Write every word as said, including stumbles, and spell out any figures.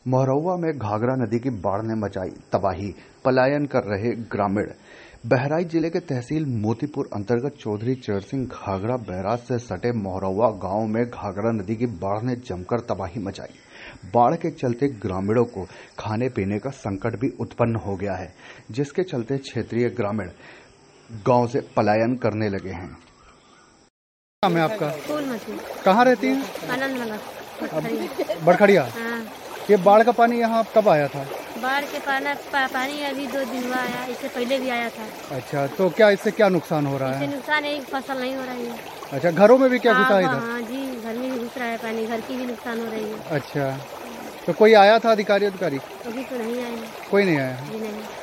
महोरौवा में घाघरा नदी की बाढ़ ने मचाई तबाही, पलायन कर रहे ग्रामीण। बहराइच जिले के तहसील मोतीपुर अंतर्गत चौधरी चरण सिंह घाघरा बैराज से सटे महोरौवा गांव में घाघरा नदी की बाढ़ ने जमकर तबाही मचाई। बाढ़ के चलते ग्रामीणों को खाने पीने का संकट भी उत्पन्न हो गया है, जिसके चलते क्षेत्रीय ग्रामीण गांव से पलायन करने लगे हैं। नाम है आपका? फूलमती। कहाँ रहती हैं? आनंद बड़खड़िया। हाँ। ये बाढ़ का पानी यहाँ कब आया था? बाढ़ के पाना पा, पानी अभी दो दिन हुआ आया, इससे पहले भी आया था। अच्छा, तो क्या इससे क्या नुकसान हो रहा है? इससे नुकसान है, फसल नहीं हो रही है। अच्छा, घरों में भी क्या घुसा है इधर? हाँ जी, घर में भी घुस रहा है पानी, घर की भी नुकसान हो रही है। अच्छा, तो कोई आया था अधिकारी अधिकारी? अभी तो नहीं आए। कोई नहीं आया? जी नहीं।